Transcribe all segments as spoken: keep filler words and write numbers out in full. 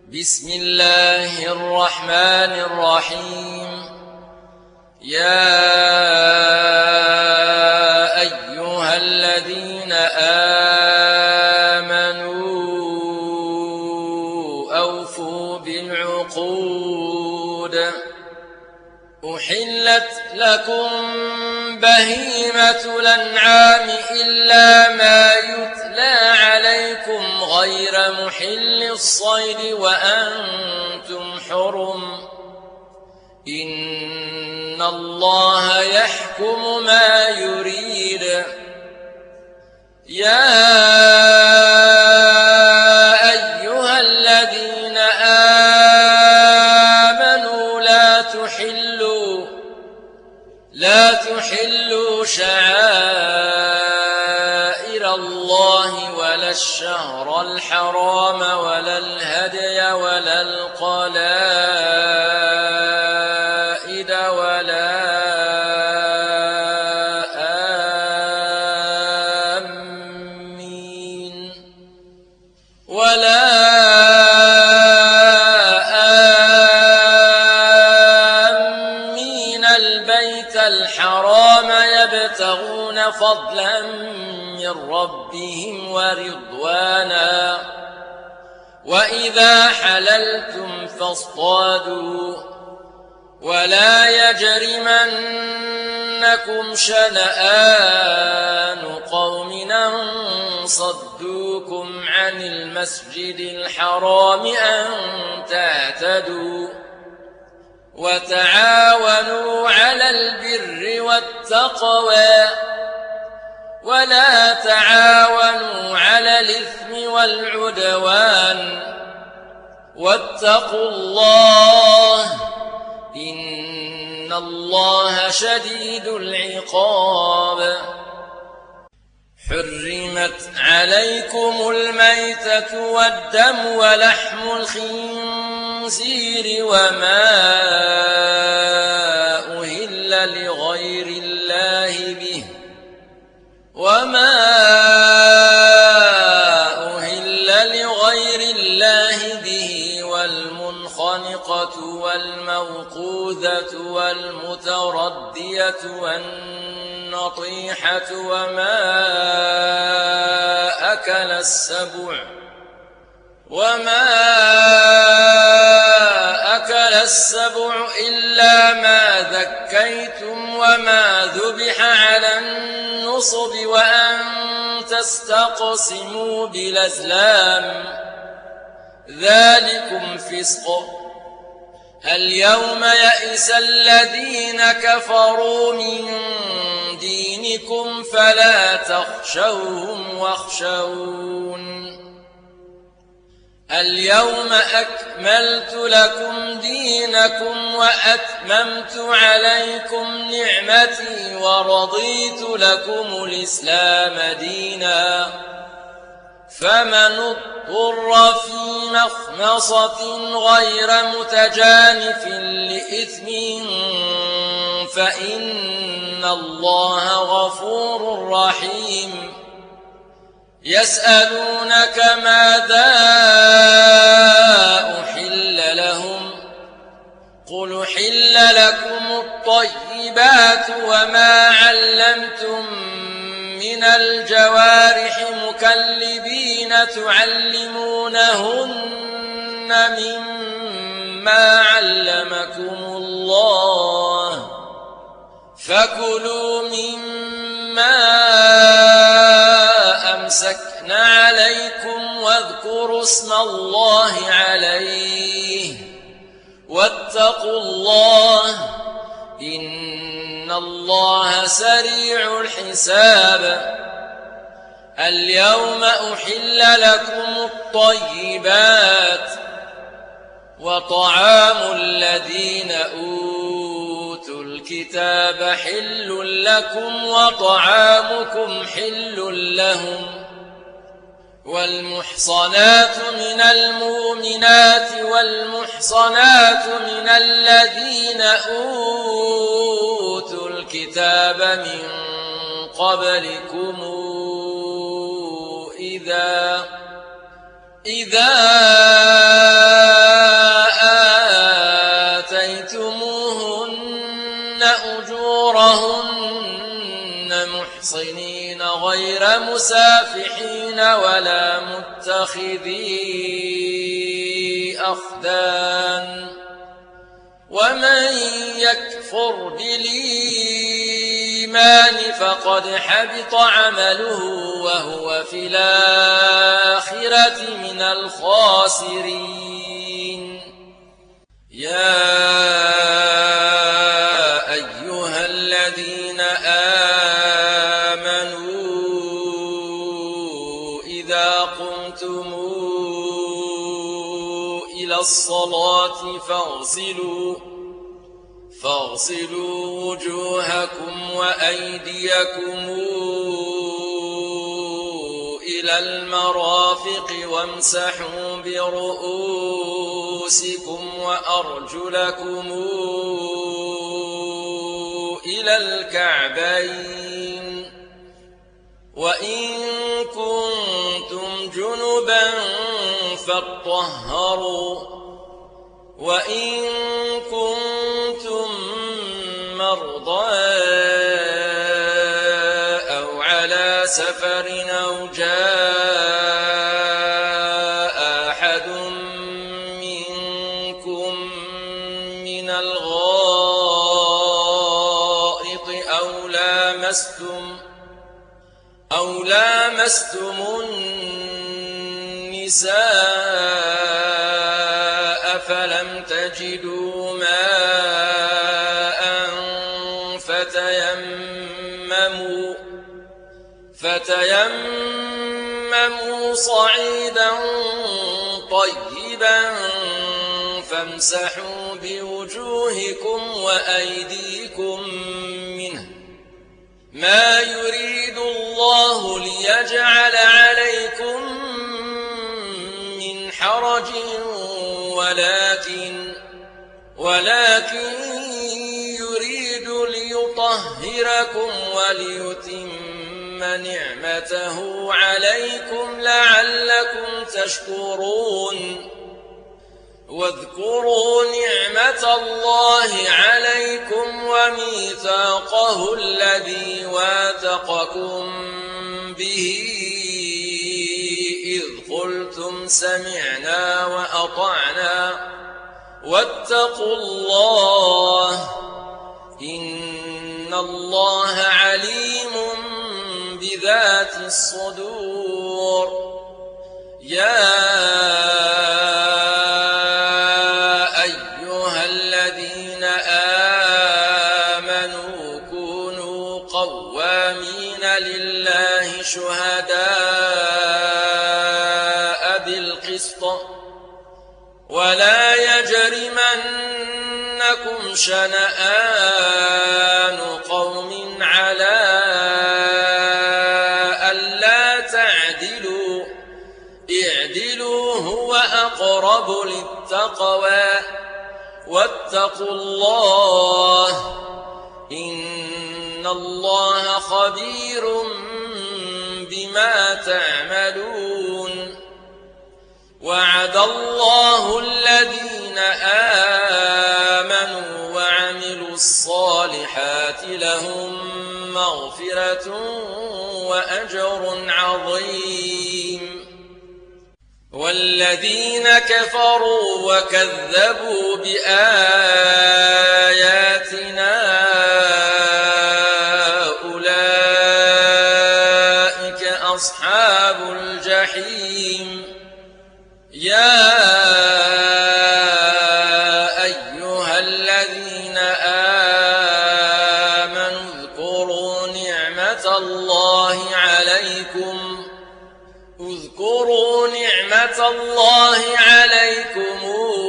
بسم الله الرحمن الرحيم. يا أيها الذين آمنوا أوفوا بالعقود. أحلت لكم بهيمة الأنعام إلا ما يتلى عليكم غير محل الصيد وأنتم حرم. إن الله يحكم ما يريد. يا أيها الذين آمنوا لا تحلوا لا تحلوا شعائر الله ولا الشهر الحرام ولا الهدي ولا القلائد ولا آمين ولا آمين البيت الحرام يبتغون فضلا من ربهم ورضوانا. وإذا حللتم فاصطادوا ولا يجرمنكم شنآن قوم أن صدوكم عن المسجد الحرام أن تعتدوا. وتعاونوا على البر والتقوى ولا تعاونوا على الإثم والعدوان. واتقوا الله إن الله شديد العقاب. حرمت عليكم الميتة والدم ولحم الخنزير وما أهل لغير الله به وما أهل لغير الله به والمنخنقة والموقوذة والمتردية والنطيحة وما أكل السبع وما أكل السبع إلا ما ذكيتم وما ذبح على النصب وأن تستقسموا بالأزلام ذلكم فسق. اليوم يئس الذين كفروا من دينكم فلا تخشوهم واخشون. اليوم أكملت لكم دينكم وأتممت عليكم نعمتي ورضيت لكم الإسلام دينا. فمن اضطر في مخمصة غير متجانف لإثم فإن الله غفور رحيم. يسألونك ماذا أحل لهم قل أحل لكم الطيبات وما علمتم من الجوارح مكلبين تعلمونهن مما علمكم الله فكلوا مما أمسكنا عليكم واذكروا اسم الله عليه واتقوا الله إن الله سريع الحساب. اليوم أحل لكم الطيبات وطعام الذين أوتوا الكتاب حل لكم وطعامكم حل لهم. والمحصنات من المؤمنات والمحصنات من الذين أوتوا الكتاب من قبلكم إذا إذا ولا مسافحين ولا متخذي أخدان ومن يكفر بالإيمان فقد حبط عمله وهو في الآخرة من الخاسرين يا أيها الذين آمنوا إذا قمتم إلى الصلاة فاغسلوا فاغسلوا وجوهكم وأيديكم إلى المرافق وامسحوا برؤوسكم وأرجلكم إلى الكعبين وإن كنتم جنبا فاطهروا وإن كنتم مرضى أو على سفر أو جاء أحد منكم من الغائط أو لامستم أو لامستم النساء فلم تجدوا ماء فتيمموا فتيمموا صعيدا طيبا فامسحوا بوجوهكم وأيديكم منه ما يريد الله ليجعل عليكم من حرج ولكن ولكن يريد ليطهركم وليتم نعمته عليكم لعلكم تشكرون واذكروا نعمة الله عليكم وميثاقه الذي واثقكم به إذ قلتم سمعنا وأطعنا واتقوا الله إن الله عليم بذات الصدور يا أيها الذين آمنوا كونوا قوامين لله شهداء بالقسط ولا يجرمنكم شنآن قوم على ألا تعدلوا اعدلوا هو أقرب للتقوى واتقوا الله إن الله خبير بما تعملون وعد الله الذين آمنوا وعملوا الصالحات لهم مغفرة وأجر عظيم والذين كفروا وكذبوا بآياتنا أولئك أصحاب الجحيم يا أيها الذين آمنوا اذكروا نعمة الله عليكم اذكروا نعمة الله عليكم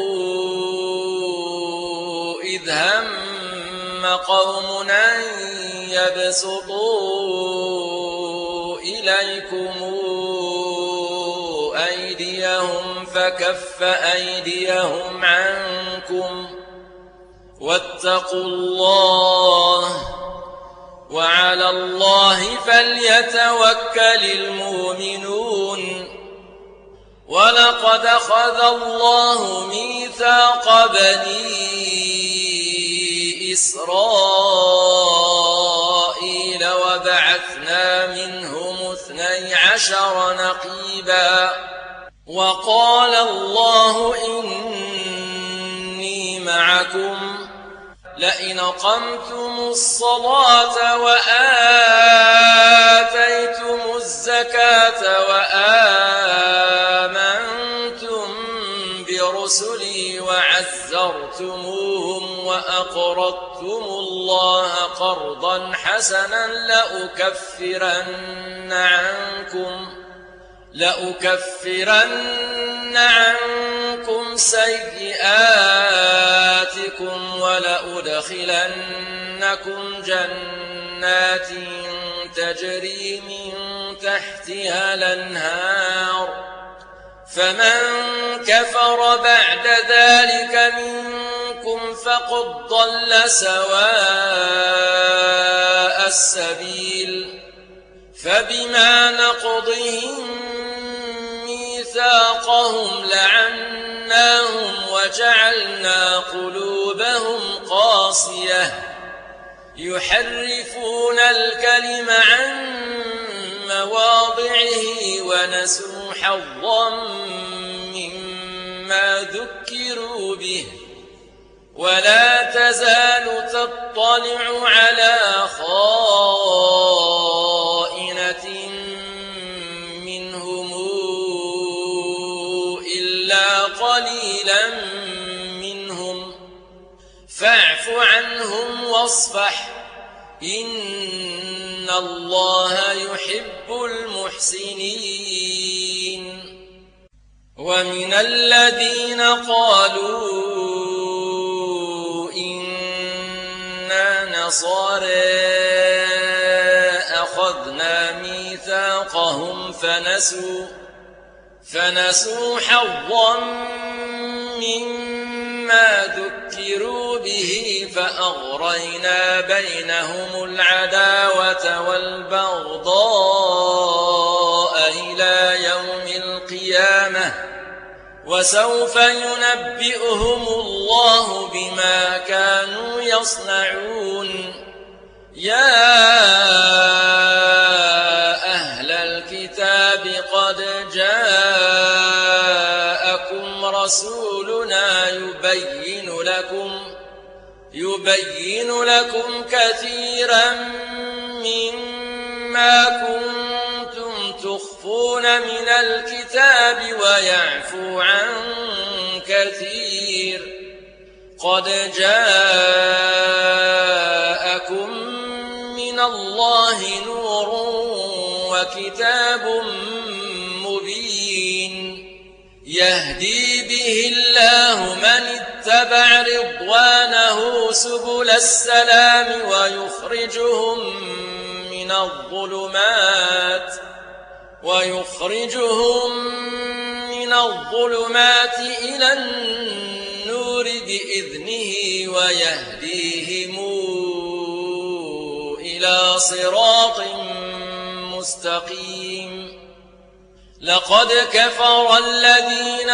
إذ هم قوم أن يبسطوا إليكم أيديهم فكف أيديهم عنكم واتقوا الله وعلى الله فليتوكل المؤمنون ولقد أخذ الله ميثاق بني إسرائيل وبعثنا منهم اثني عشر نقيبا. وقال الله إني معكم لئن أقمتم الصلاة وآتيتم الزكاة وآمنتم برسلي وعزرتموهم وأقرضتم الله قرضا حسنا لأكفرن عنكم لأكفرن عنكم سيئاتكم ولأدخلنكم جنات تجري من تحتها الأنهار فمن كفر بعد ذلك منكم فقد ضل سواء السبيل. فبما نقضهم ميثاقهم لعناهم وجعلنا قلوبهم قاسية يحرفون الكلم عن مواضعه ونسوا حظا مما ذكروا به. ولا تزال تطلع على خائنة منهم إلا قليلا منهم فاعف عنهم واصفح إن الله يحب المحسنين. ومن الذين قالوا إنا نصارى أخذنا ميثاقهم فنسوا فنسوا حظا مما ذكروا به فأغرينا بينهم العداوة والبغضاء إلى يوم القيامة وسوف ينبئهم الله بما كانوا يصنعون. يا أهل الكتاب قد جاءكم رسولنا يبين لكم يبين لكم كثيرا مما كنتم تخفون من الكتاب ويعفو عن كثير. قد جاءكم من الله نور وكتاب مبين يهدي به الله من اتبع رضوانه سبل السلام ويخرجهم من الظلمات ويخرجهم من الظلمات إلى النور بإذنه ويهديهم إلى صراط مستقيم. لقد كفر الذين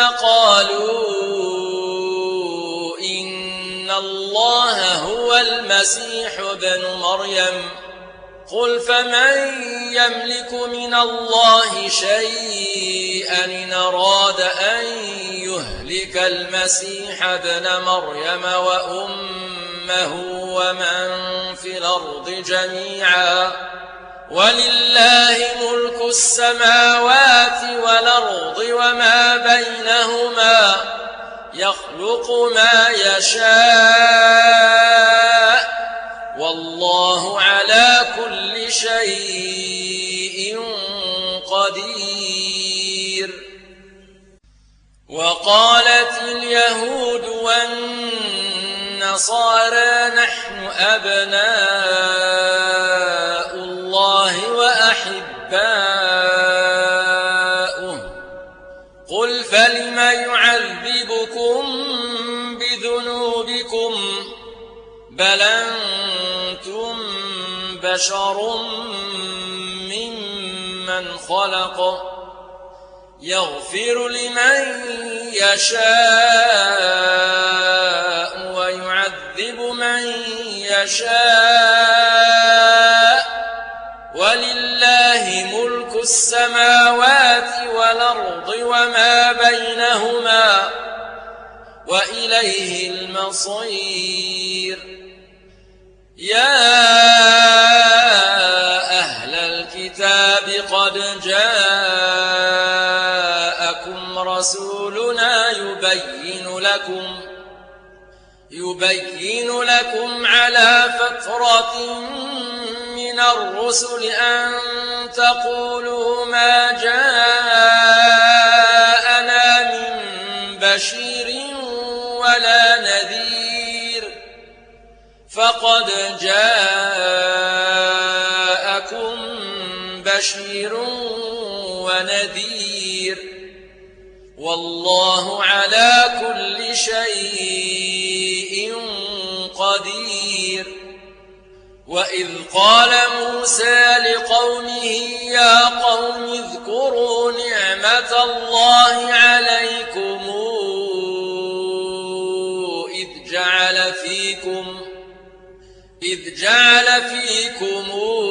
قالوا إن الله هو المسيح ابن مريم قل فمن يملك من الله شيئا إن أراد أن يهلك المسيح ابن مريم وأمه ومن في الأرض جميعا ولله ملك السماوات والأرض وما بينهما يخلق ما يشاء والله على كل شيء قدير. وقالت اليهود والنصارى نحن أبناء الله وأحباؤه قل فلم يعذبكم بذنوبكم بل أنتم بشر ممن خلق يغفر لمن يشاء ويعذب من يشاء ولله ملك السماوات وإليه المصير. يا أهل الكتاب قد جاءكم رسولنا يبين لكم يبين لكم على فترة من الرسل أن تقولوا ما جاءنا من بشير ولا نذير، فقد جاءكم بشير ونذير، والله على كل شيء قدير. وإذ قال موسى لقومه يا قوم اذكروا نعمة الله عليكم إذ جعل فيكم إذ جعل فيكم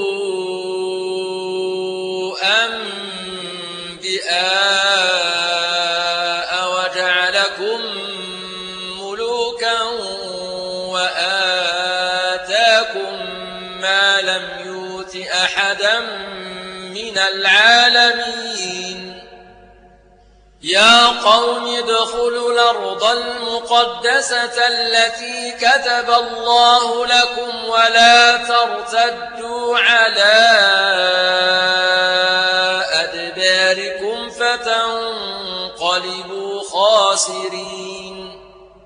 أنبياء وجعلكم ملوكا وآتاكم ما لم يؤت أحدا من العالمين. يا قوم ادخلوا الأرض المقدسة التي كتب الله لكم ولا ترتدوا على أدباركم فتنقلبوا خاسرين.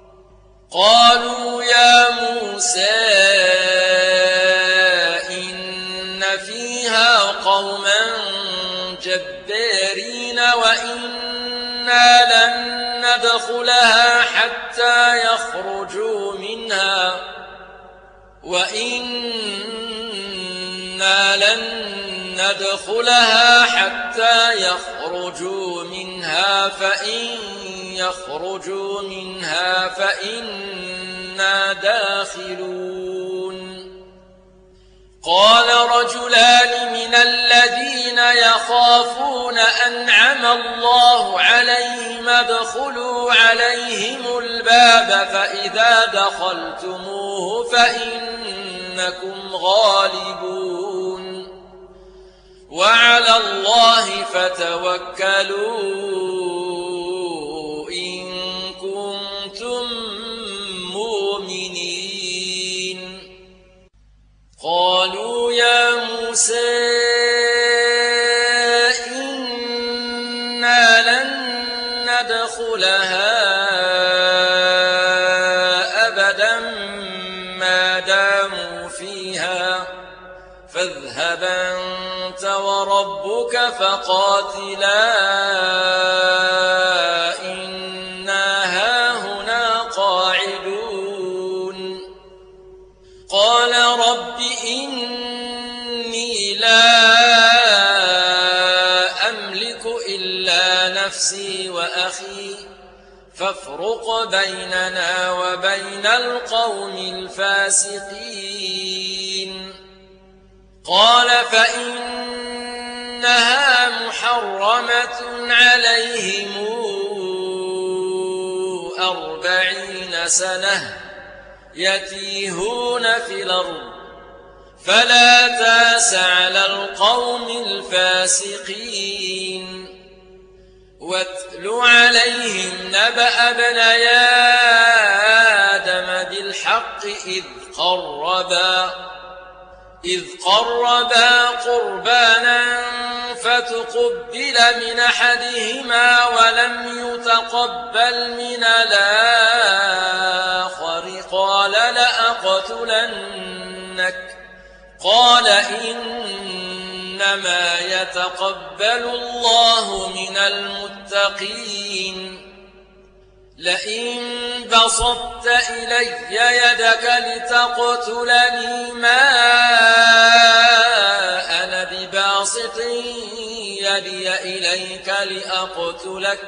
قالوا يا موسى إن فيها قوما جبارين وإنا لن ندخلها حتى يخرجوا منها وإنا لن ندخلها حتى يخرجوا منها فإن يخرجوا منها فإنا داخلون. قال رجلان من الذين يخافون أنعم الله عليهم ادخلوا عليهم الباب فإذا دخلتموه فإنكم غالبون وعلى الله فتوكلوا إن كنتم مؤمنين. قالوا يا موسى إنا لن ندخلها أبدا ما داموا فيها فاذهب أنت وربك فقاتلا إنا هاهنا قاعدون. قال رب إني لا أملك إلا نفسي وأخي فافرق بيننا وبين القوم الفاسقين. قال فإنها محرمة عليهم أربعين سنة يتيهون في الأرض فلا تاس على القوم الفاسقين. واتل عليهم نبأ ابني آدم بالحق إذ قربا إذ قربا قربانا فتقبل من أحدهما ولم يتقبل من الآخر قال لأقتلنك قال إنما يتقبل الله من المتقين. لئن بسطت إلي يدك لتقتلني ما أنا بباسط يدي إليك لأقتلك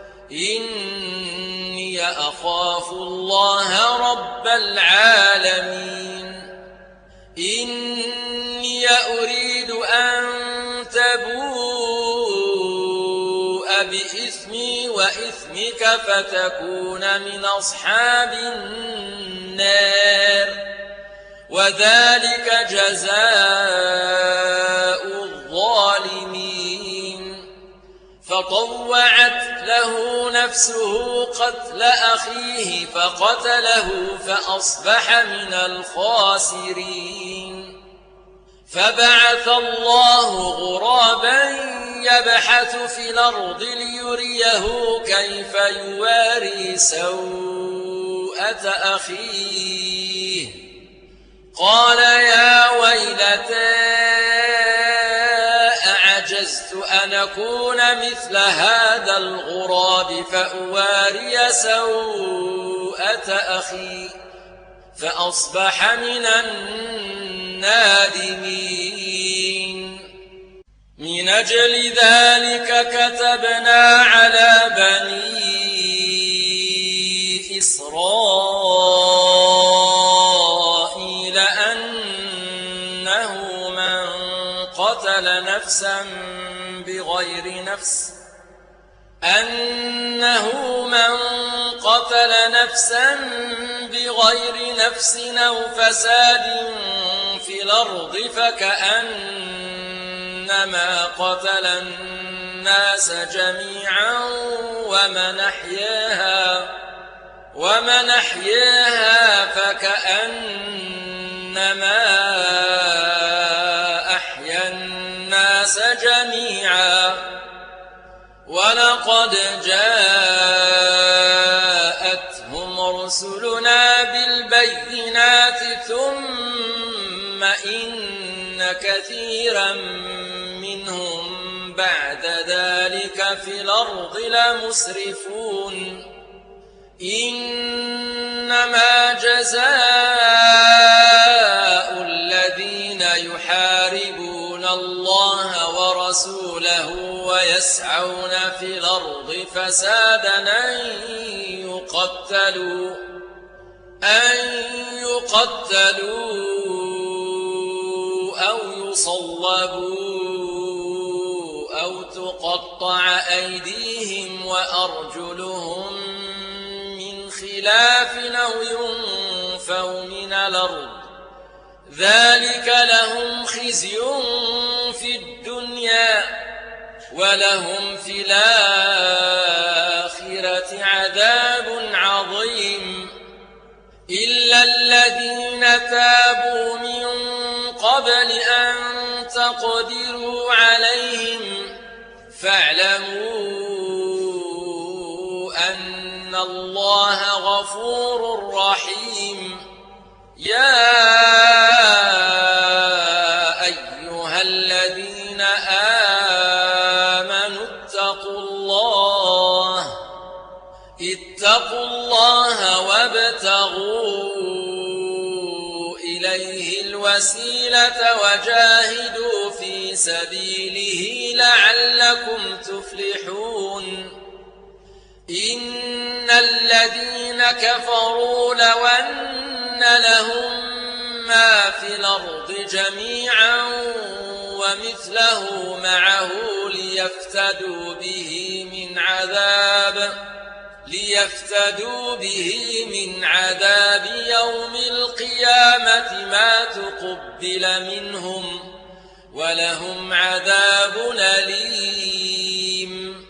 إني أخاف الله رب العالمين. إني أريد أن تبوء بإثمي وإثمك فتكون من أصحاب النار وذلك جزاء الظالمين. فطوعت له نفسه قتل أخيه فقتله فأصبح من الخاسرين. فبعث الله غرابا يبحث في الأرض ليريه كيف يواري سوءة أخيه قال يا ويلتى أعجزت أن أكون مثل هذا الغراب فأواري سوءة أخي فأصبح من النادمين. من أجل ذلك كتبنا على بني إسرائيل أنه من قتل نفسا بغير نفس أنه من قتل نفسا بغير نفس أو فساد في الأرض فكأنما قتل الناس جميعا ومن أحياها ومن أحياها فكأنما أحيا الناس جميعا. ولقد جاءتهم رسلنا بالبينات ثم إن كثيرا منهم بعد ذلك في الأرض لمسرفون. إنما جزاء الذين يحاربون الله ورسوله ويسعون في الأرض فسادا أن يقتلوا أن يقتلوا أو يصلبوا أو تقطع أيديهم وأرجلهم من خلاف أو ينفوا من الأرض ذلك لهم خزي في الدنيا ولهم في الآخرة عذاب عظيم. إلا الذين تابوا من قبل أن تقدروا عليهم فاعلموا أن الله غفور رحيم. يا أيها الذين آمنوا اتقوا الله اتقوا الله وابتغوا إليه الوسيلة وجاهدوا في سبيله لعلكم تفلحون. إن الذين كفروا لو أن لهم ما في الأرض جميعا ومثله معه ليفتدوا به من عذاب ليفتدوا به من عذاب يوم القيامة ما تقبل منهم ولهم عذاب أليم.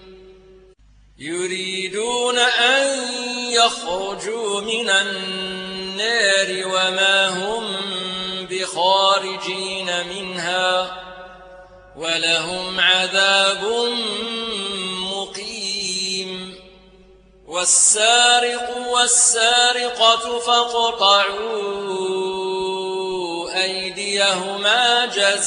يريدون أن يخرجوا من النار وما هم بخارجين منها ولهم عذاب مقيم. والسارق والسارقة فاقطعوا أيديهما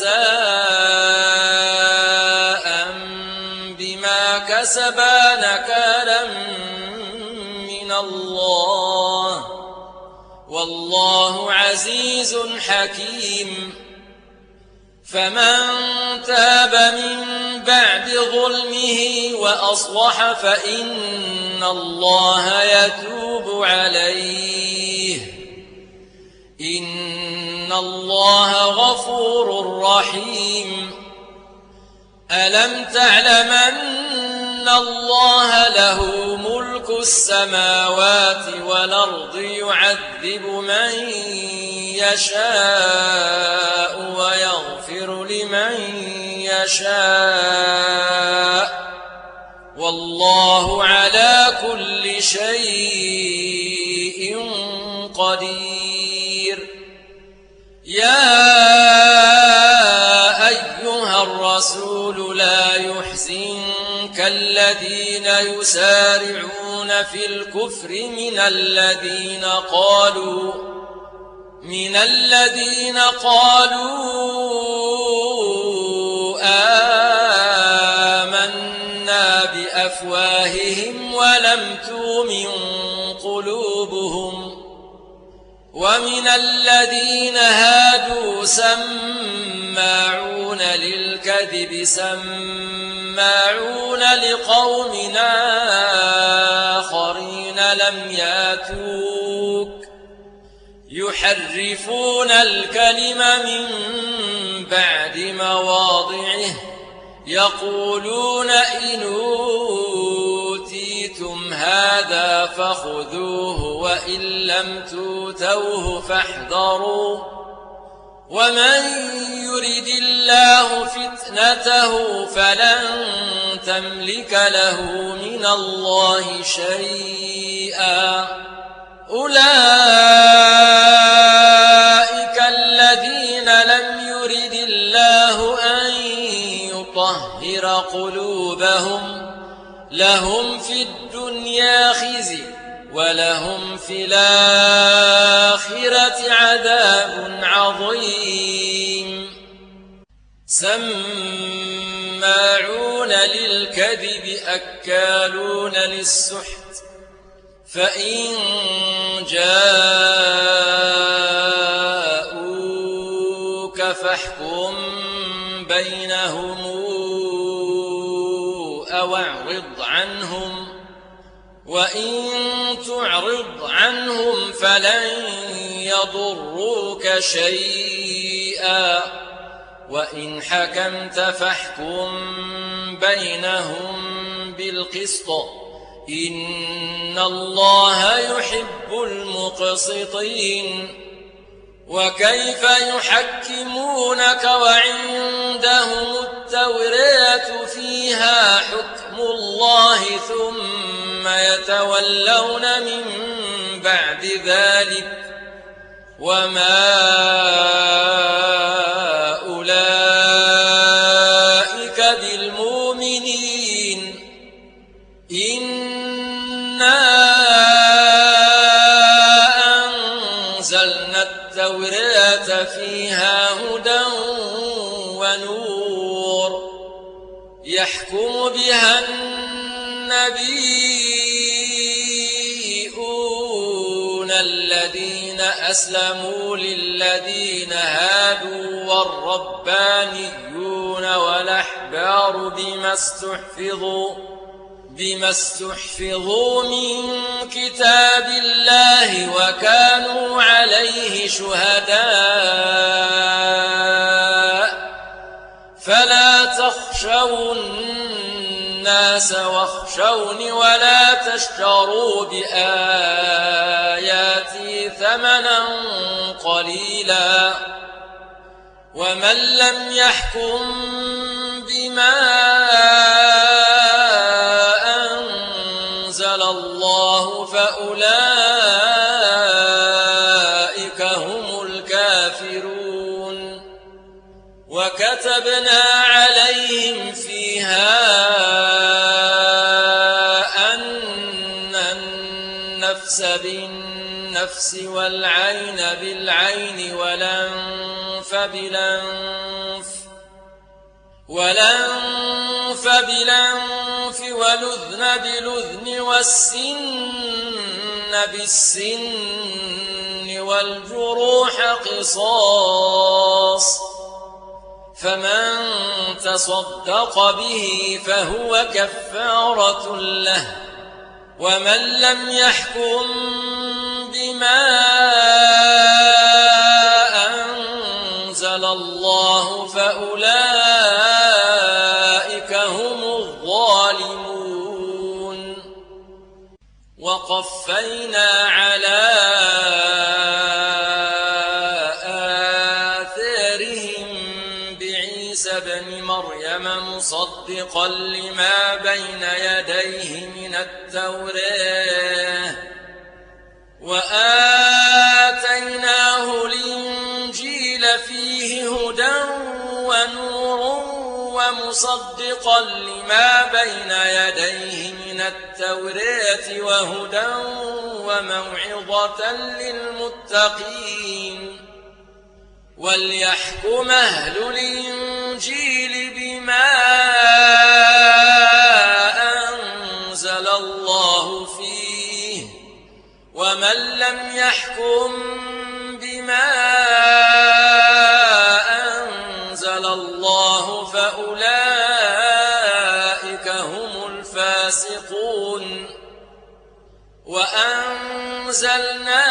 جزاء بما كسبا نكالا من الله والله عزيز حكيم. فمن تاب من بعد ظلمه وأصلح فإن الله يتوب عليه إن الله غفور رحيم. ألم تعلم أن إن الله له ملك السماوات والأرض يعذب من يشاء ويغفر لمن يشاء والله على كل شيء قدير. يا أيها الرسول لا يحزنك الذين يسارعون في الكفر من الذين قالوا من الذين قالوا آمنا بأفواههم ولم تؤمن قلوبهم ومن الذين هادوا سماعون للكذب سماعون لقوم آخرين لم ياتوك يحرفون الكلم من بعد مواضعه يقولون إن أوتيتم هذا فخذوه وإن لم توتوه فاحذروا ومن يرد الله فتنته فلن تملك له من الله شيئا. أولئك الذين لم يرد الله أن يطهر قلوبهم لهم في الدنيا خزي ولهم في الآخرة عذاب عظيم. سماعون للكذب أكالون للسحت فإن جاءوك فاحكم بينهم أو اعرض عنهم وإن تعرض عنهم فلن يضروك شيئا وإن حكمت فاحكم بينهم بالقسط إن الله يحب المقسطين. وكيف يحكمونك وعندهم التوراة فيها حكم الله ثم يتولون من بعد ذلك وما أولئك بالمؤمنين. إنا أنزلنا التوراة فيها هدى ونور يحكم بها النبيون الذين أسلموا للذين هادوا والربانيون والأحبار بما استحفظوا بما استحفظوا من كتاب الله وكانوا عليه شهداء فلا تخشوا الناس واخشوني ولا تشتروا بآياتي ثمنا قليلا ومن لم يحكم بما الله فأولئك هم الكافرون. وكتبنا عليهم فيها أن النفس بالنفس والعين بالعين والأنف بالأنف والأنف بالأنف والأذن بالأذن والسن بالسن والجروح قصاص فمن تصدق به فهو كفارة له ومن لم يحكم بما أنزل الله فأولئك هم الظالمون. وقفينا على آثارهم بعيسى ابن مريم مصدقا لما بين يديه من التوراة وآتيناه الإنجيل فيه هدى ونور ومصدقا لما بين يديه من التوراة وهدى وموعظة للمتقين وليحكم أهل الإنجيل بما أنزل الله فيه ومن لم يحكم بما أنزل الله فأولئك هم الفاسقون وأنزلنا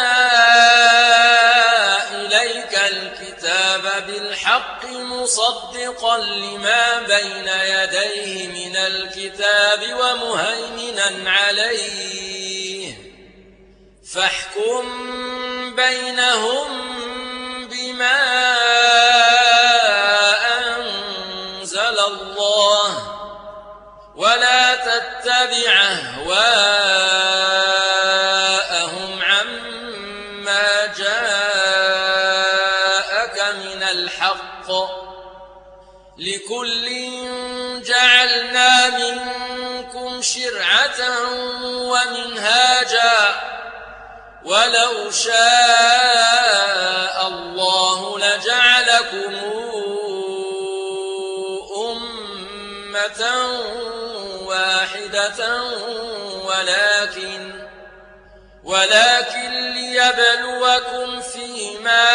إليك الكتاب بالحق مصدقا لما بين يديه من الكتاب ومهيمنا عليه فاحكم بينهم بما أنزل الله ولا تتبع أهواءهم عما جاءك من الحق لكل جعلنا منكم شرعة ومنهاجا ولو شاء الله لجعلكم أمة واحدة ولكن ولكن ليبلوكم فيما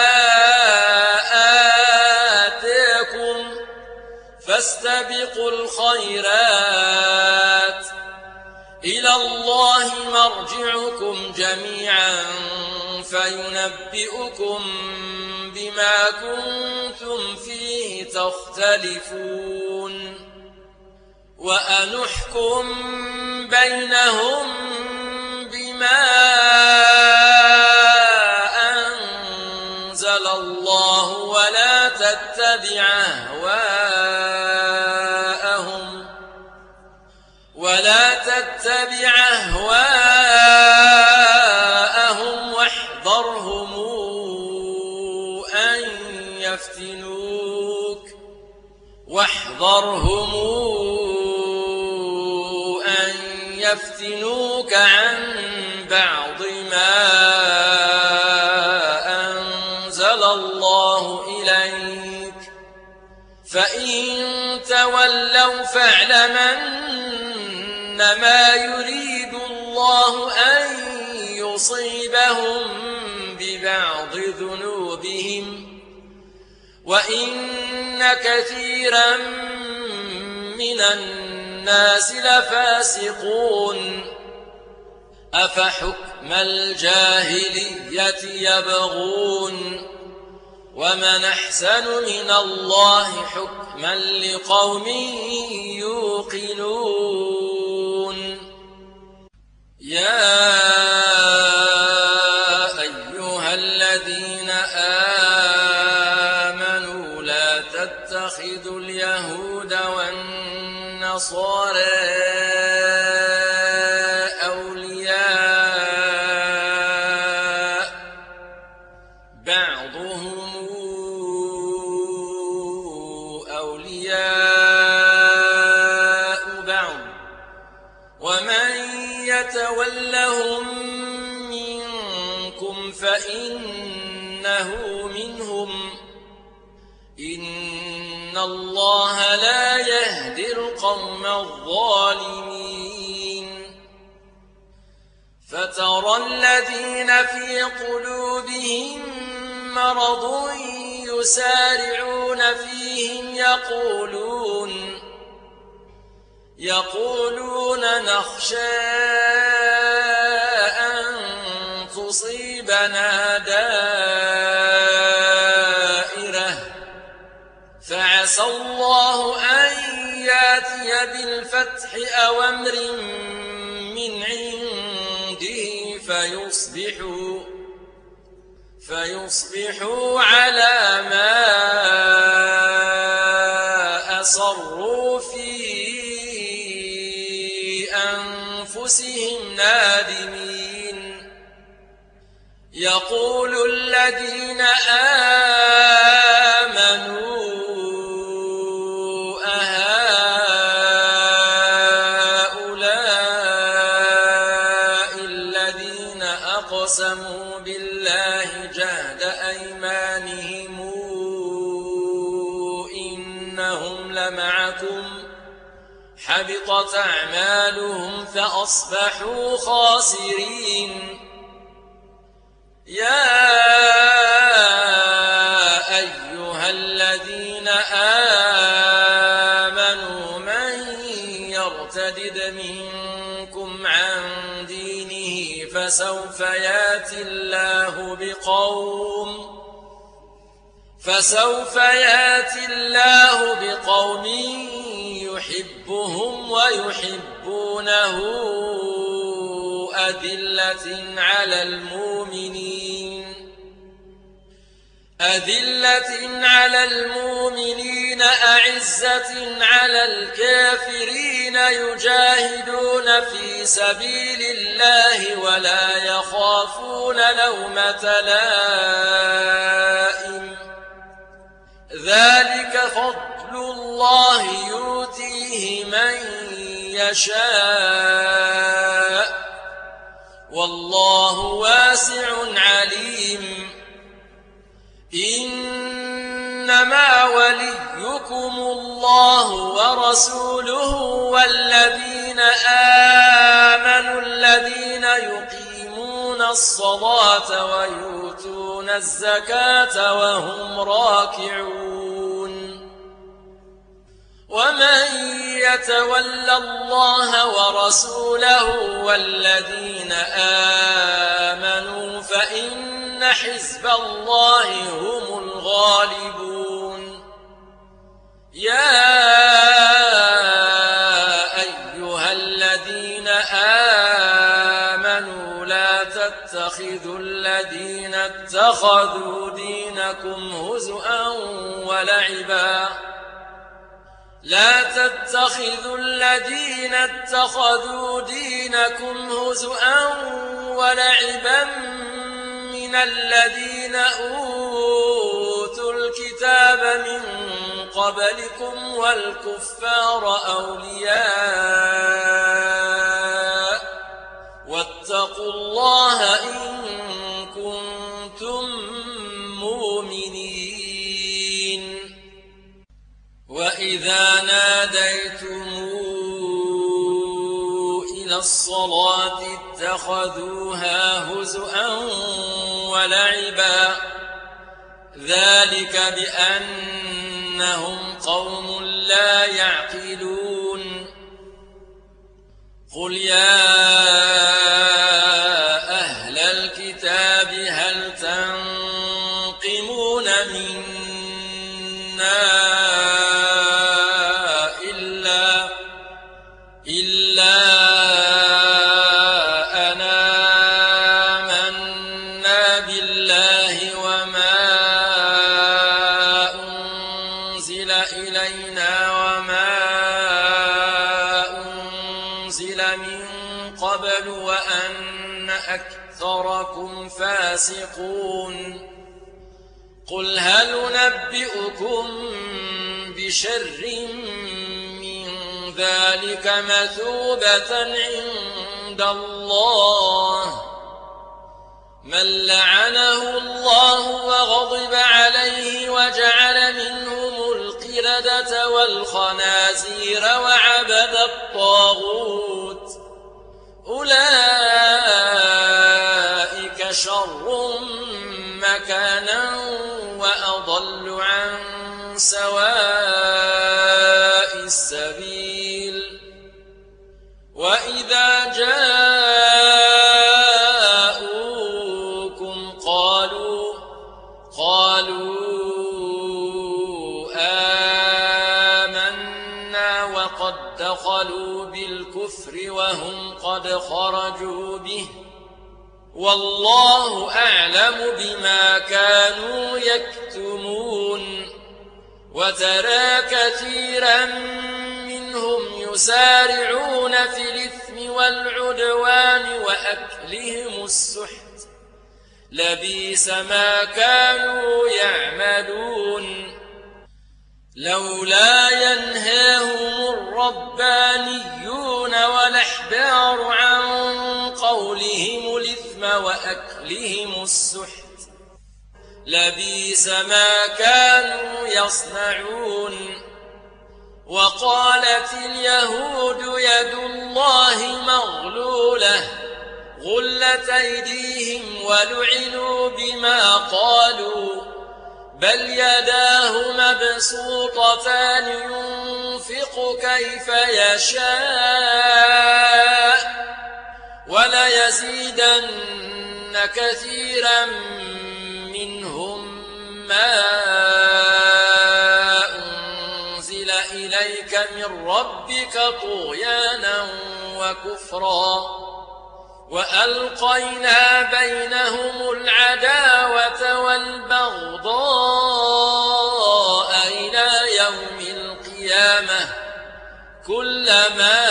آتاكم فاستبقوا الخيرات إلى الله مرجعكم جميعا فينبئكم بما كنتم فيه تختلفون وأنحكم بينهم بما أنزل الله ولا تتبع أهواءهم ولا تتبع أهواءهم واحذرهم أن يفتنوك واحذرهم أن يفتنوك عن بعض ما أنزل الله إليك فإن تولوا فاعلمن ما يريد الله أن يصيبهم ببعض ذنوبهم وإن كثيرا من الناس لفاسقون أفحكم الجاهلية يبغون ومن أحسن من الله حكما لقوم يوقنون يا أيها الذين آمنوا لا تتخذوا اليهود والنصارى أولياء بعضهم أولياء بعض ومن يتولهم منكم فإنه منهم إن الله لا يهدي القوم الظالمين فترى الذين في قلوبهم مرض يسارعون فيهم يقولون يقولون نخشى أن تصيبنا دائرة فعسى الله أن ياتي بالفتح أو أمر من عنده فيصبحوا فيصبحوا على ما أصروا في أنفسهم نادمين. يقول الذين آمنوا أهؤلاء الذين أقسموا بالله جهد أيمانهم إنهم لمعكم حبطت أعمالهم فأصبحوا خاسرين. يا أيها الذين آمنوا من يرتدد منكم عن دينه فسوف يأتي الله بقوم فسوف يأتي الله بقوم يحبهم ويحبونه أذلة على المؤمنين أذلة على المؤمنين أعزة على الكافرين يجاهدون في سبيل الله ولا يخافون لومة لائم. ذلك فضل الله يؤتيه من يشاء والله واسع عليم. إنما وليكم الله ورسوله والذين آمنوا الذين يقيمون الصلاة ويؤتون الزكاة وهم راكعون. ومن يتول الله ورسوله والذين آمنوا فإن حزب الله هم الغالبون. يا أيها الذين آمنوا لا تتخذوا الذين اتخذوا دينكم هزؤا ولعبا لا تتخذوا الذين اتخذوا دينكم هزؤا ولعبا من الذين أوتوا الكتاب من قبلكم والكفار أولياء واتقوا الله إن كنتم مؤمنين. وإذا ناديتم إلى الصلاة اتخذوها هزؤا ولعبا ذلك بأنهم قوم لا يعقلون. قل يا أهل الكتاب هل تنقمون منا إلا إلا أن آمنا بالله وما أنزل إلينا وما أنزل من قبل وأن أكثركم فاسقون. قل هل ننبئكم بشر من ذلك مثوبة عند الله من لعنه الله وغضب عليه وجعل منهم القردة والخنازير وعبد الطاغوت أولئك شر مكانا وأضل عن سواء السبيل. وإذا جاءوكم قالوا قالوا آمنا وقد دخلوا بالكفر وهم قد خرجوا به والله أعلم بما كانوا يكتمون وترى كثيرا منهم يسارعون في الإثم والعدوان وأكلهم السحت لبئس ما كانوا يعملون لولا ينهاهم الربانيون والأحبار عن قولهم الإثم وأكلهم السحت لبئس ما كانوا يصنعون وقالت اليهود يد الله مغلولة غلت أيديهم ولعنوا بما قالوا بل يداه مبسوطتان ينفق كيف يشاء وليزيدن كثيرا منهم ما أنزل إليك من ربك طغيانا وكفرا وألقينا بينهم العداوة والبغضاء إلى يوم القيامة كلما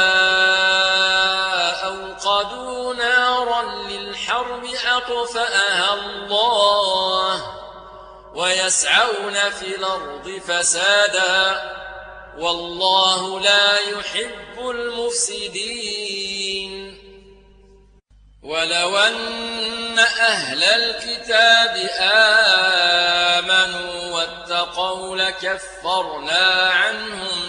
أوقدوا نارا للحرب أطفأها الله ويسعون في الأرض فسادا والله لا يحب المفسدين ولو أن أهل الكتاب آمنوا واتقوا لكفرنا عنهم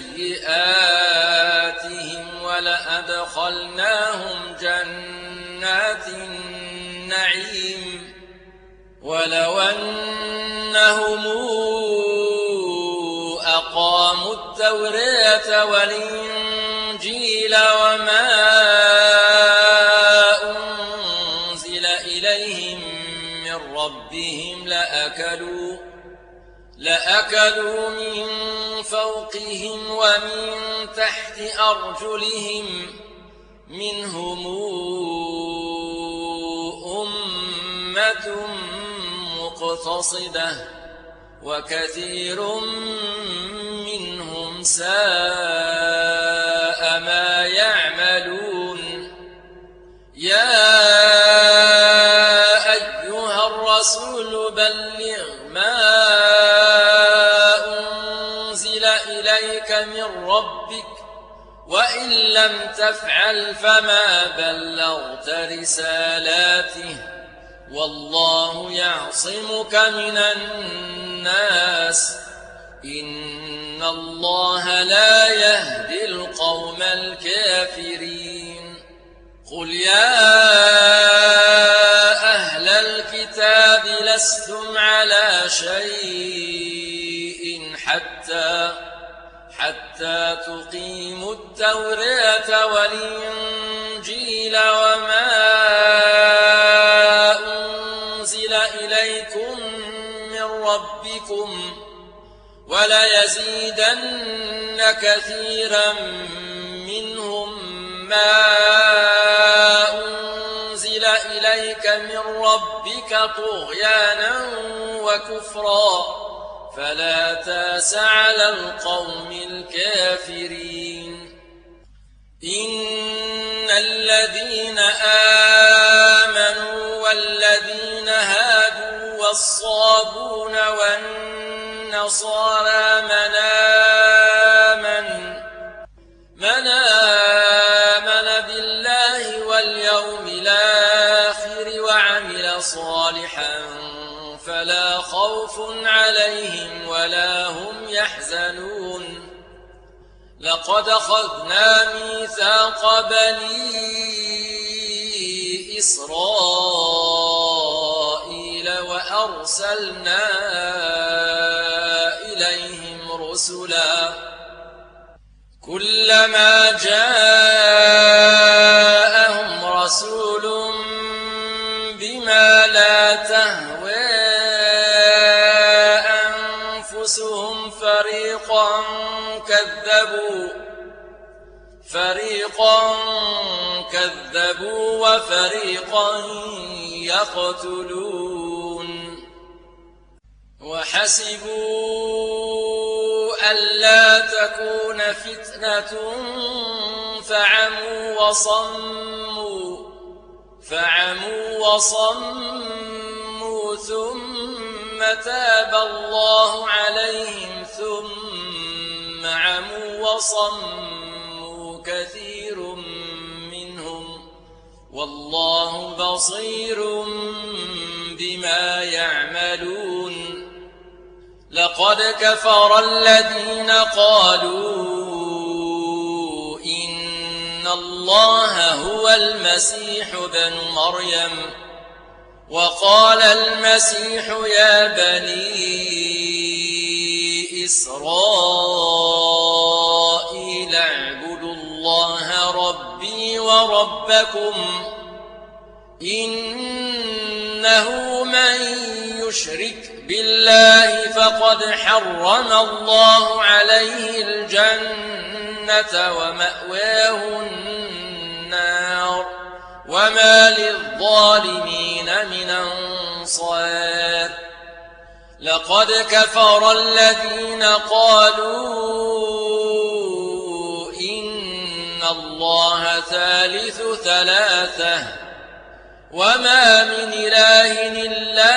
سيئاتهم ولأدخلناهم جنات النعيم ولو أنهم أقاموا التوراة والإنجيل وما ربهم لأكلوا لأكلوا من فوقهم ومن تحت أرجلهم منهم أمة مقتصدة وكثير منهم ساء ما يعملون يا الرسول بلغ ما أنزل إليك من ربك وإن لم تفعل فما بلغت رسالاته والله يعصمك من الناس إن الله لا يهدي القوم الكافرين قل يا أهل الكتاب لستم على شيء حتى حتى تقيموا التوراة والإنجيل وما أنزل إليكم من ربكم وليزيدن كثيرا منهم ما أنزل إليك من ربك طغيانا وكفرا فلا تأس على القوم الكافرين إن الذين آمنوا والذين هادوا والصابون والنصارى من آمن من آمن بالله واليوم الآخر وعمل صالحا فلا خوف عليهم ولا هم يحزنون لقد أخذنا ميثاق بني إسرائيل وأرسلنا إليهم رسلا كلما جاءهم رسول بما لا تهوى أنفسهم فريقا كذبوا فريقا كذبوا وفريقا يقتلون وحسبوا ألا تكون فتنة فعموا وصموا فعموا وصموا ثم تاب الله عليهم ثم عموا وصموا كثير منهم والله بصير بما يعملون لقد كفر الذين قالوا إن الله هو المسيح ابن مريم وقال المسيح يا بني إسرائيل اعبدوا الله ربي وربكم إنه من يشرك بالله فقد حرم الله عليه الجنة ومأواه النار وما للظالمين من أنصار لقد كفر الذين قالوا إن الله ثالث ثلاثة وما من إله إلا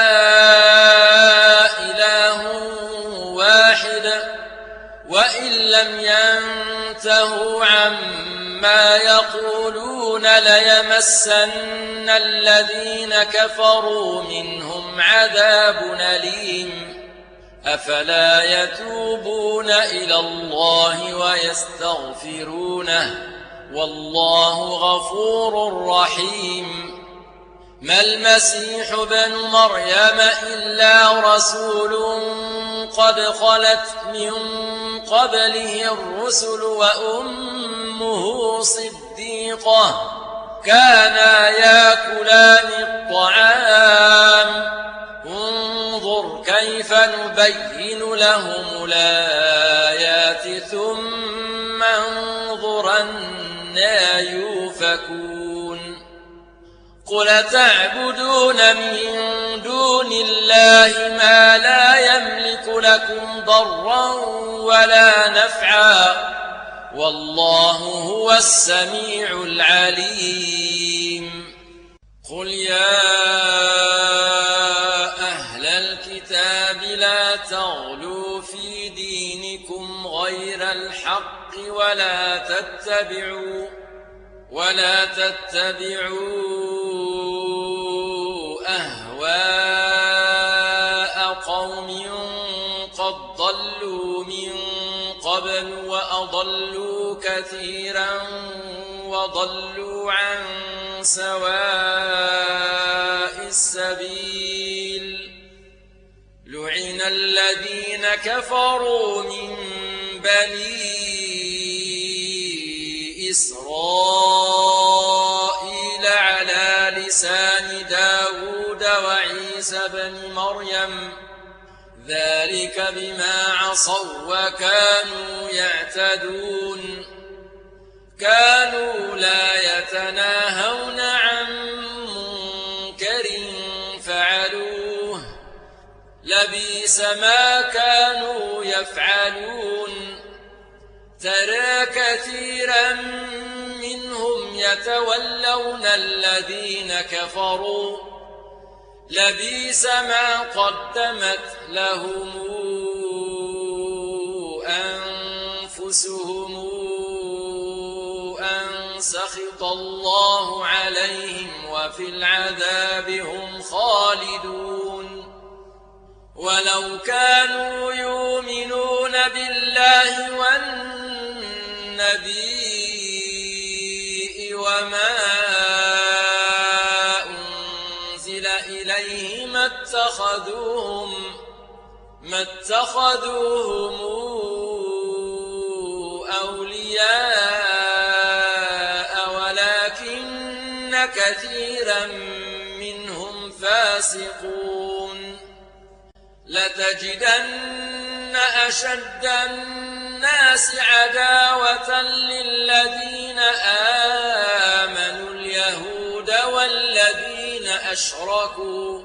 إله واحد وإن لم ينتهوا عما يقولون ليمسن الذين كفروا منهم عذاب أليم أفلا يتوبون إلى الله ويستغفرونه والله غفور رحيم ما المسيح ابن مريم إلا رسول قد خلت من قبله الرسل وأمه صديقة كانا يأكلان الطعام انظر كيف نبين لهم الآيات ثم انظر أنى يؤفكون قل تعبدون من دون الله ما لا يملك لكم ضرا ولا نفعا والله هو السميع العليم قل يا أهل الكتاب لا تغلوا في دينكم غير الحق ولا تتبعوا ولا تتبعوا أهواء قوم قد ضلوا من قبل وأضلوا كثيرا وضلوا عن سواء السبيل لعن الذين كفروا من بني إسرائيل على لسان داود وعيسى بن مريم ذلك بما عصوا وكانوا يعتدون كانوا لا يتناهون عن منكر فعلوه لبئس ما كانوا يفعلون ترى كثيرا منهم يتولون الذين كفروا لبئس ما قدمت لهم أنفسهم أن سخط الله عليهم وفي العذاب هم خالدون ولو كانوا يؤمنون بالله والنبي وما أنزل إليه ما اتخذوهم ما اتخذوهم أولياء ولكن كثيرا منهم فاسقون لتجدن أشد الناس عداوة للذين آمنوا اليهود والذين أشركوا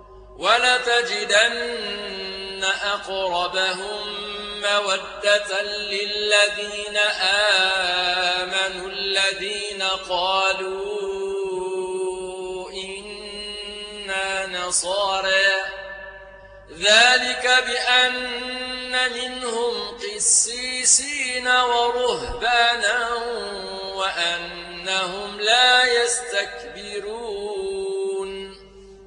ولتجدن أقربهم مودة للذين آمنوا الذين قالوا إنا نصارى ذلك بأن منهم قسيسين ورهبانا وأنهم لا يستكبرون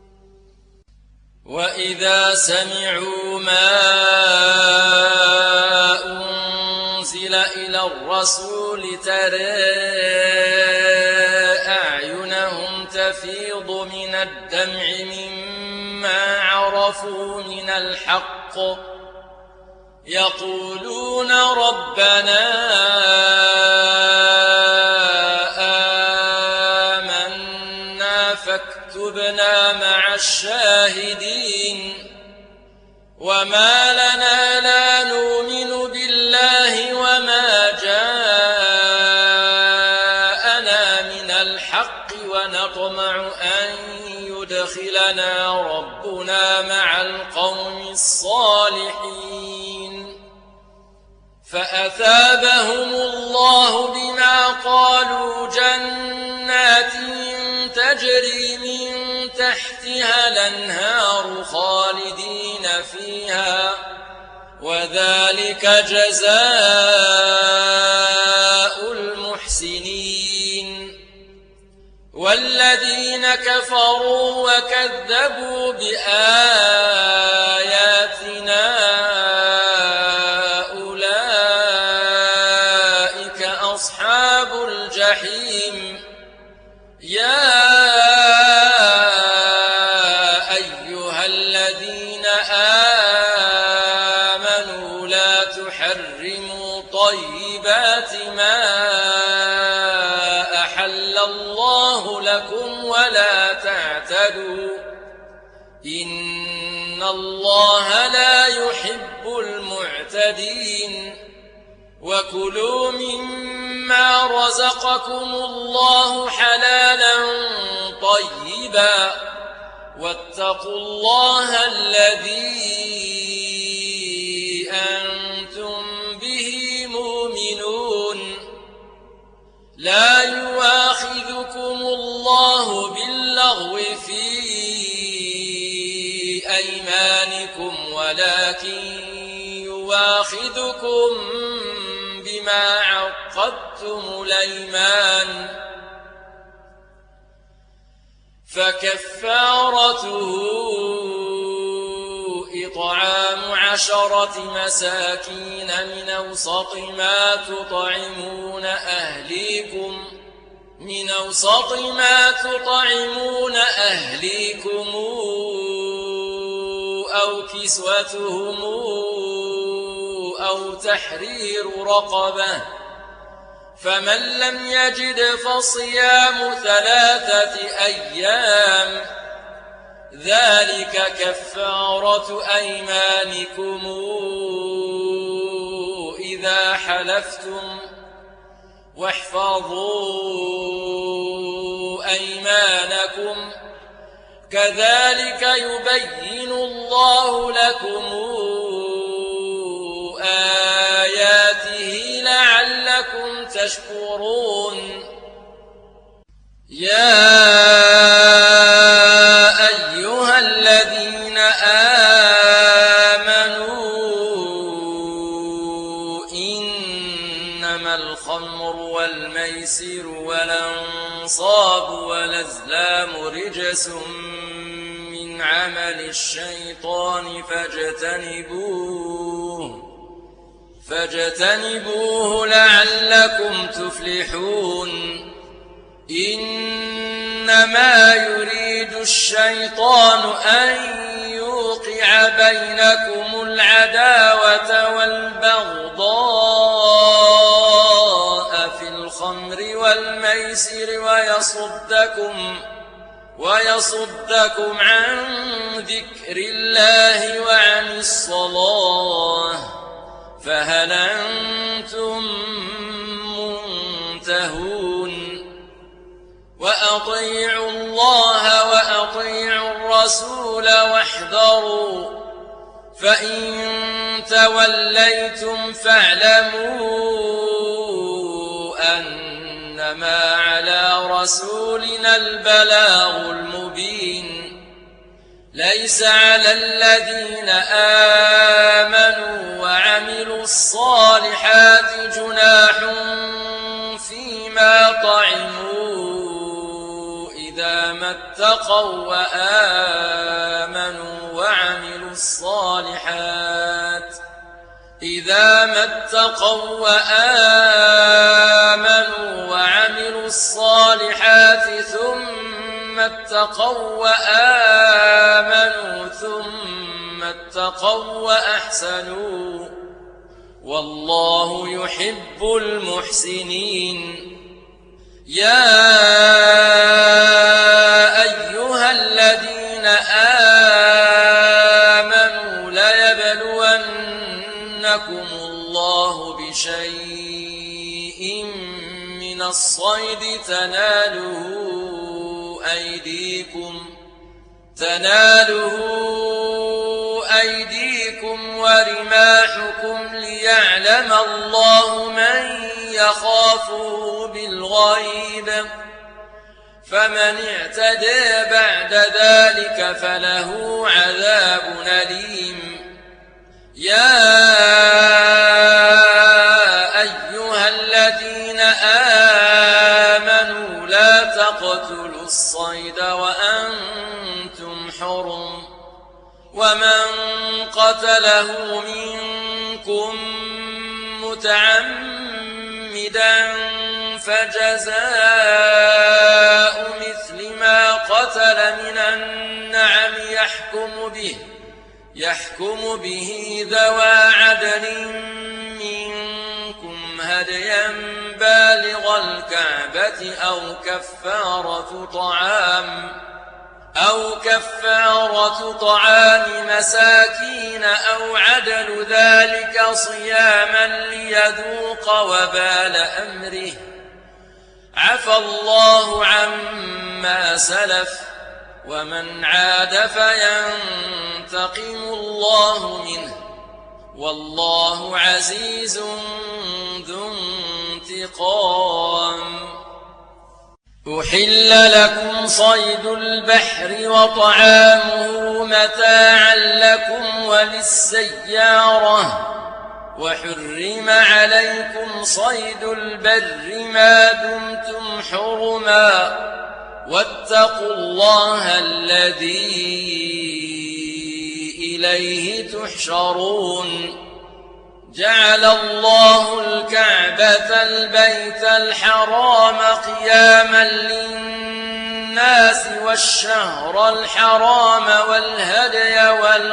وإذا سمعوا ما أنزل إلى الرسول ترى أعينهم تفيض من الدمع مما عرفوا من الحق يقولون ربنا آمنا فاكتبنا مع الشاهدين وما لنا لا نؤمن بالله وما جاءنا من الحق ونطمع أن يدخلنا ربنا مع القوم الصالحين فأثابهم الله بما قالوا جنات تجري من تحتها الأنهار خالدين فيها وذلك جزاء المحسنين والذين كفروا وكذبوا بآياتنا أولئك أصحاب الجحيم يا أيها الذين آمنوا لا تحرموا طيبات ما أحل الله لكم ولا تعتدوا إن الله لا يحب المعتدين وكلوا مما رزقكم الله حلالا طيبا واتقوا الله الذي أنتم به مؤمنون لا يؤاخذكم الله باللغو في أيمانكم ولكن يؤاخذكم بما عقدتم الأيمان فكفارته إطعام عشرة مساكين من أوسط ما تطعمون أهليكم من أوسط ما تطعمون أهليكم أو كسوتهم أو تحرير رقبة فمن لم يجد فصيام ثلاثة أيام ذلك كفارة أيمانكم إذا حلفتم واحفظوا أيمانكم كذلك يبين الله لكم آياته لعلكم تشكرون يا أيها الذين آمنوا إنما الخمر والميسر والأنصاب والأزلام رجس من عمل الشيطان فاجتنبوه فاجتنبوه لعلكم تفلحون إنما يريد الشيطان أن يوقع بينكم العداوة والبغضاء في الخمر والميسر ويصدكم ويصدكم عن ذكر الله وعن الصلاة فهل أنتم منتهون وأطيعوا الله وأطيعوا الرسول واحذروا فإن توليتم فاعلموا أنما على رسولنا البلاغ المبين ليس على الذين آمنوا وعملوا الصالحات جناح فيما طعموا إذا ما اتقوا وآمنوا وعملوا الصالحات إذا ما اتقوا وآمنوا وعملوا الصالحات ثم اتقوا وآمنوا ثم اتقوا وأحسنوا والله يحب المحسنين يا أيها الذين آمنوا ليبلونكم الله بشيء من الصيد تناله أيديكم تناله أيديكم ورماحكم ليعلم الله من يخافه بالغيب فمن اعتدى بعد ذلك فله عذاب أليم يا أيها الذين آمنوا لا تقتلوا الصيد وأنتم حرم ومن قتله منكم متعمدا فجزاء مثل ما قتل من النعم يحكم به يحكم به ذوى عدل منكم هديا بالغ الكعبة أو كفارة طعام أو كفارة طعام مساكين أو عدل ذلك صياما ليذوق وبال أمره عفى الله عما سلف ومن عاد فينتقم الله منه والله عزيز ذو انتقام أحل لكم صيد البحر وطعامه متاعا لكم وللسيارة وحرم عليكم صيد البر ما دمتم حرما واتقوا الله الذي إليه تحشرون جعل الله الكعبة البيت الحرام قياما للناس والشهر الحرام والهدي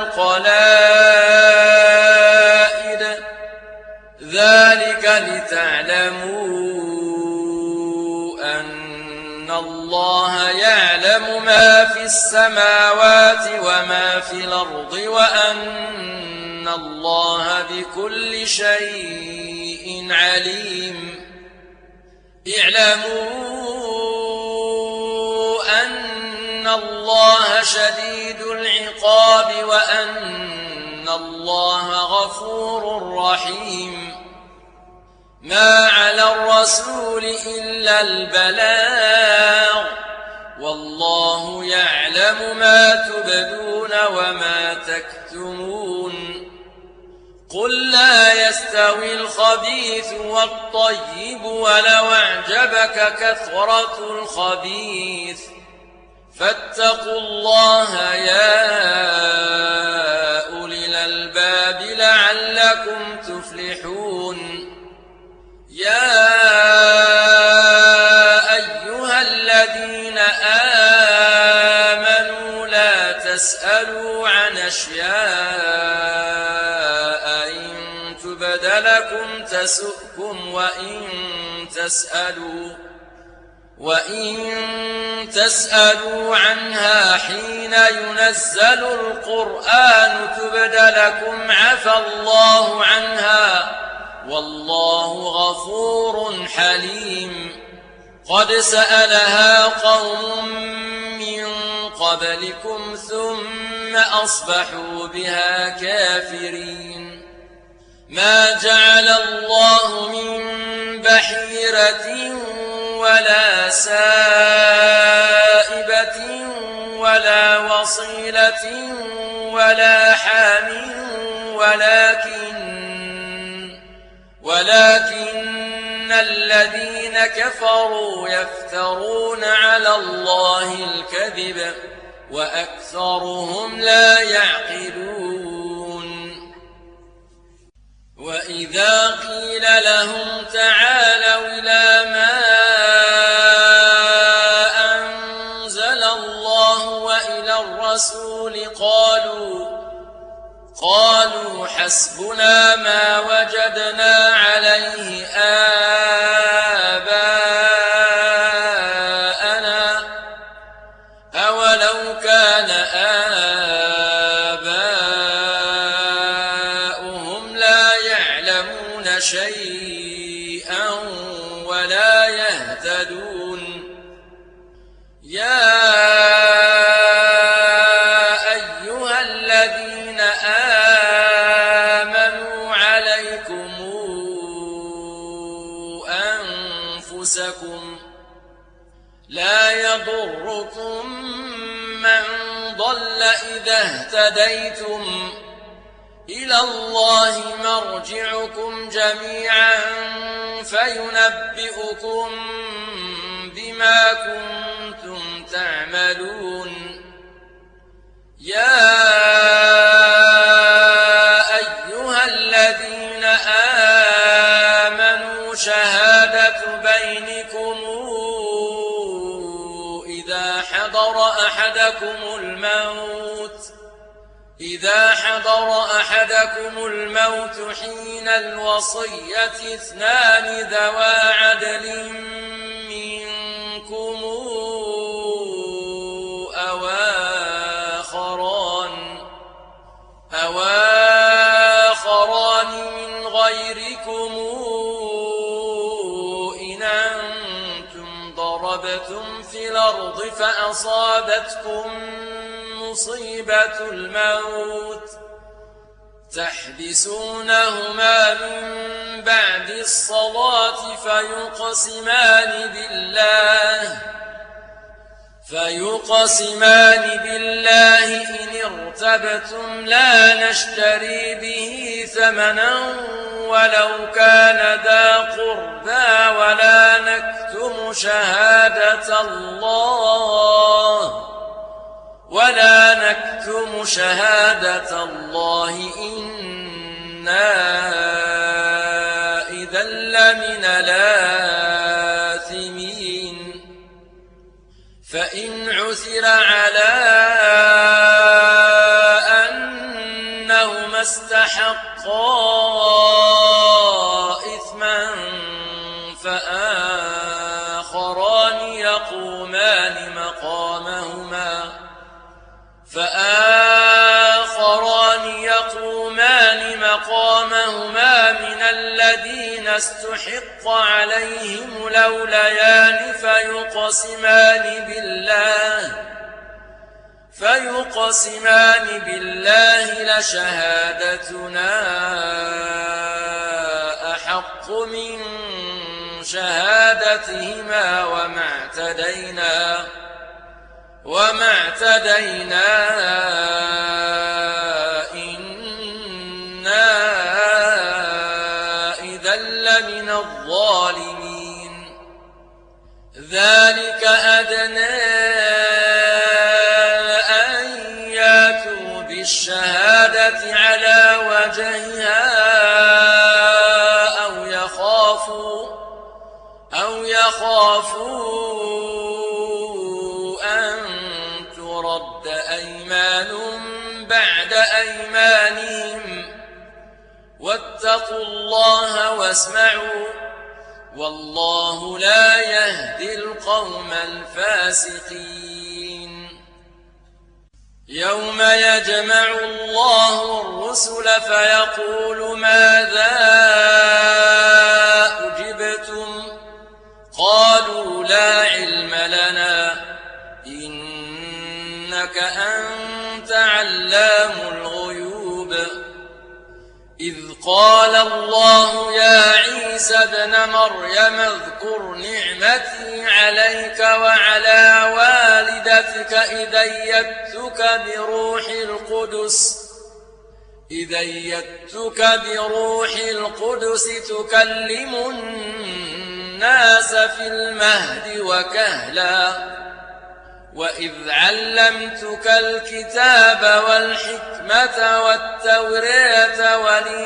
والقلائد ذلك لتعلموا أن الله يعلم ما في السماوات وما في الأرض وأن الله بكل شيء عليم اعلموا أن الله شديد العقاب وأن الله غفور رحيم ما على الرسول إلا البلاغ والله يعلم ما تبدون وما تكتمون قل لا يستوي الخبيث والطيب ولو أعجبك كثرة الخبيث فاتقوا الله يا أولي الألباب لعلكم تفلحون يا أيها الذين آمنوا لا تسألوا عن أشياء إن تبد لكم تسؤكم وإن تسألوا وإن تسألوا عنها حين ينزل القرآن تبد لكم عفى الله عنها والله غفور حليم. قد سألها قوم من قبلكم ثم أصبحوا بها كافرين. ما جعل الله من بحيرة ولا سائبة ولا وصيلة ولا حام ولكن ولكن الذين كفروا يفترون على الله الكذب وأكثرهم لا يعقلون. وإذا قيل لهم تعالوا إلى ما أنزل الله وإلى الرسول قالوا قالوا حسبنا ما وجدنا عليه آباءنا أولو كان آباؤهم لا يعلمون شيئا ولا يهتدون. يا أيها الذين آمنوا عليكم أنفسكم لا يضركم من ضل إذا اهتديتم إلى الله مرجعكم جميعا فينبئكم بما كنتم تعملون. يا أيها الذين آمنوا شهادة بينكم إذا حضر أحدكم الموت إذا حضر أحدكم الموت حين الوصية اثنان ذوى عدل منكم أو آخران أو آخران من غيركم إن أنتم ضربتم في الأرض فأصابتكم مصيبة الموت تحبسونهما من بعد الصلاة فيقسمان بالله فيقسمان بالله إن ارتبتم لا نشتري به ثمنا ولو كان ذا قربى ولا نكتم شهادة الله ولا نكتم شهادة الله إنا إذا لمن الآثمين. فإن عثر على أنهما استحقا إثما فآخران يقومان مقامهما فآخران يقومان مقامهما من الذين استحق عليهم الأوليان فيقسمان بالله فيقسمان بالله لشهادتنا أحق من شهادتهما وما اعتدينا وما اعتدينا إنا إذا لمن الظالمين. ذلك أدنى أن ياتوا بالشهادة على وجهها أو يخافوا أو يخافوا رد أيمان بعد أيمانهم واتقوا الله واسمعوا والله لا يهدي القوم الفاسقين يوم يجمع الله الرسل فيقول ماذا أجبتم قالوا لا علم لنا إنك أنت علام الغيوب إذ قال الله يا عيسى ابن مريم اذكر نعمتي عليك وعلى والدتك إذ أيدتك بروح القدس إذ أيدتك بروح القدس تكلم الناس في المهد وكهلا وإذ علمتك الكتاب والحكمة والتوراة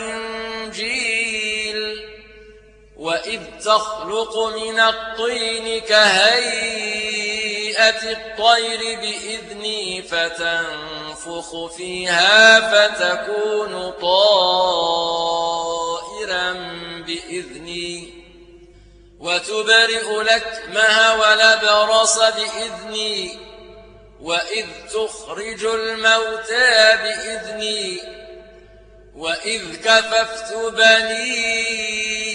والإنجيل وإذ تخلق من الطين كهيئة الطير بإذني فتنفخ فيها فتكون طائرا بإذني وتبرئ الأكمه والأبرص بإذني وإذ تخرج الموتى بإذني وإذ كففت بني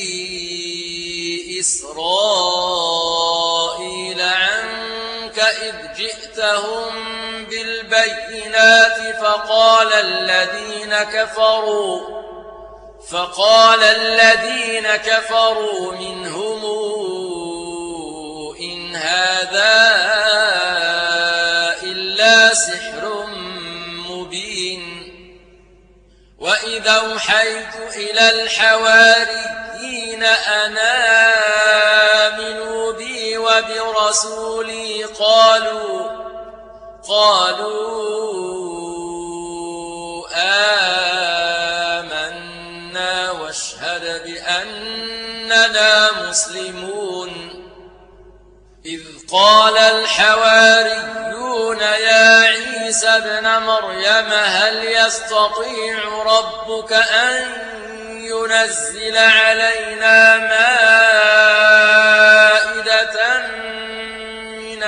إسرائيل عنك إذ جئتهم بالبينات فقال الذين كفروا فقال الذين كفروا منهم إن هذا إلا سحر مبين وإذا أوحيت إلى الحواريين أن آمنوا بي وبرسولي قالوا قالوا آمنا واشهد بأننا مسلمون إذ قال الحواريون يا عيسى ابن مريم هل يستطيع ربك أن ينزل علينا مائدة من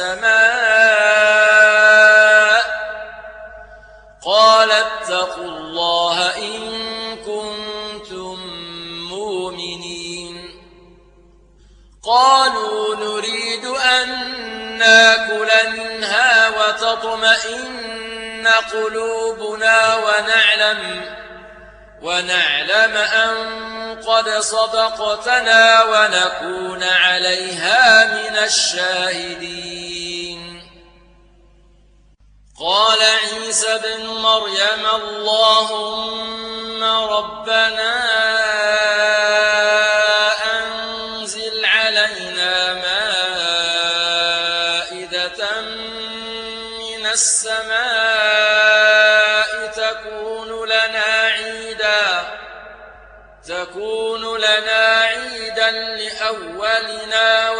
السماء قال اتقوا الله إن كنتم مؤمنين قالوا نريد أن ناكل منها وتطمئن قلوبنا ونعلم ونعلم أن قد صدقتنا ونكون عليها من الشاهدين قال عيسى ابن مريم اللهم ربنا أنزل علينا مائدة من السماء تكون لنا عيدا تكون لنا عيدا لأولنا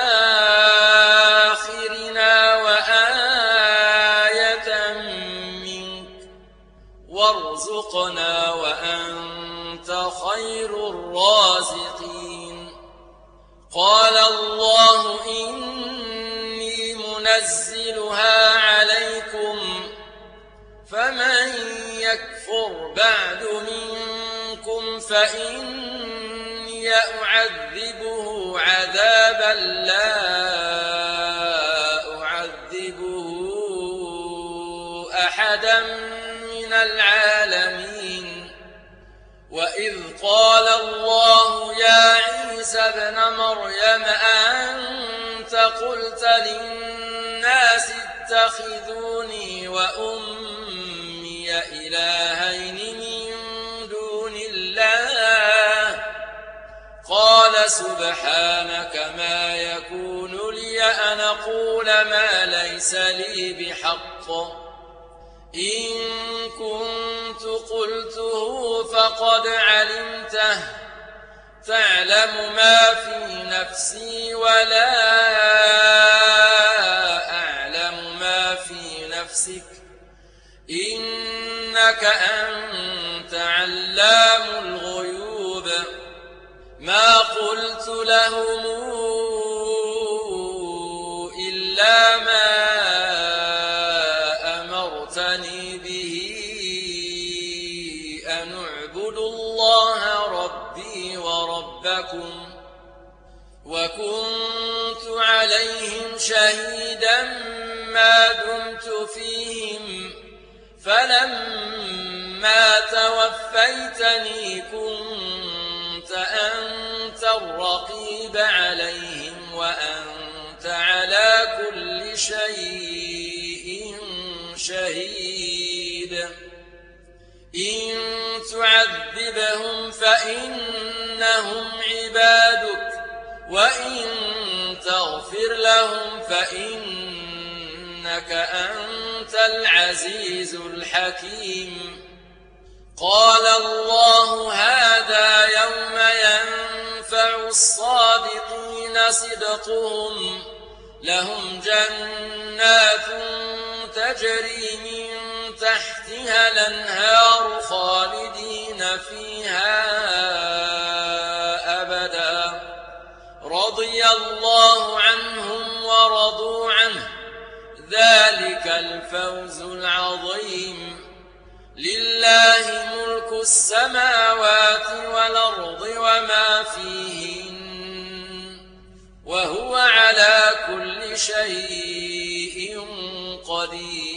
وآخرنا وآية منك وارزقنا وأنت خير الرازقين قال الله إني منزلها عليكم فمن يكفر بعد منكم فإني أعذبه عذابا لا أعذبه أحدا من العالمين وإذ قال الله يا عيسى ابن مريم أأنت قلت للناس اتخذوني وأمي إلهين من دون الله قال سبحانك ما يكون لي أن أقول ما ليس لي بحق إن كنت قلته فقد علمته تعلم ما في نفسي ولا أعلم ما في نفسك إنك أنت علام الغيوب ما قلت لهم إلا ما أمرتني به أن اعبدوا الله ربي وربكم وكنت عليهم شهيدا ما دمت فيهم فلما توفيتني كنت أنت الرقيب عليهم وأنت على كل شيء شهيد إن تعذبهم فإنهم عبادك وإن تغفر لهم فإنك أنت العزيز الحكيم قال الله هذا يوم ينفع الصادقين صدقهم لهم جنات تجري من تحتها الأنهار خالدين فيها أبدا رضي الله عنهم ورضوا عنه ذلك الفوز العظيم لله ملك السماوات والأرض وما فيهن وهو على كل شيء قدير